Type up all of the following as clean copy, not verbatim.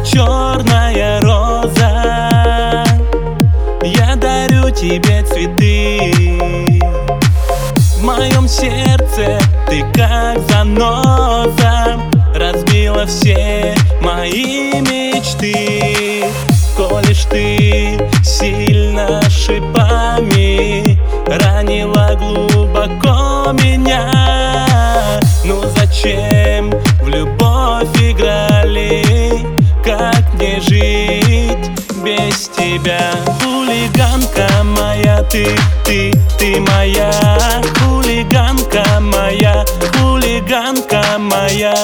черная роза, я дарю тебе цветы. В моем сердце ты как заноза, разбила все мои мечты. Колешь ты сильно шипами, ранила глубоко меня. Ну зачем в любовь играли? Как мне жить без тебя? Хулиганка моя, ты моя. Хулиганка моя, хулиганка моя.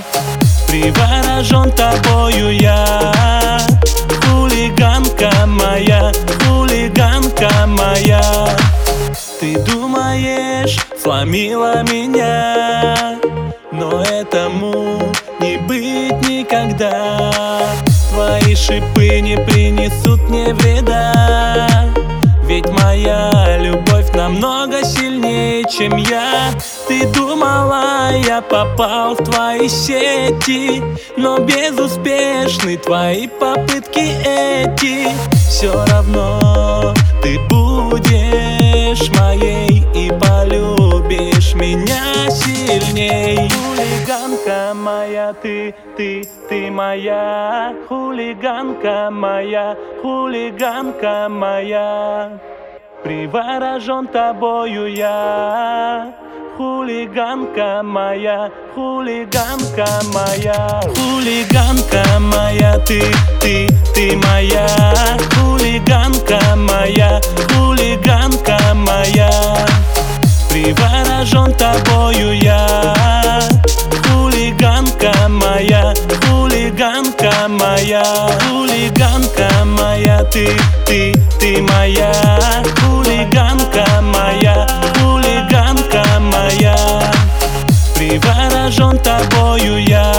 Приворожен тобою я. Хулиганка моя, хулиганка моя. Ты думаешь, сломила меня, но этому не быть никогда. Твои шипы не принесут мне вреда, ведь моя любовь намного сильнее, чем я. Ты думала, я попал в твои сети, но безуспешны твои попытки эти. Все равно ты будешь моей и полюбишь меня сильней. Хулиганка моя, ты моя. Хулиганка моя, хулиганка моя. Приворожен тобою я. Хулиганка моя, хулиганка моя. Хулиганка моя, ты моя. Хулиганка моя, хулиганка моя. Приворожен тобою я. Хулиганка моя, хулиганка моя. Хулиганка моя, ты моя. Хулиганка моя, хулиганка моя. Приворожен тобою я.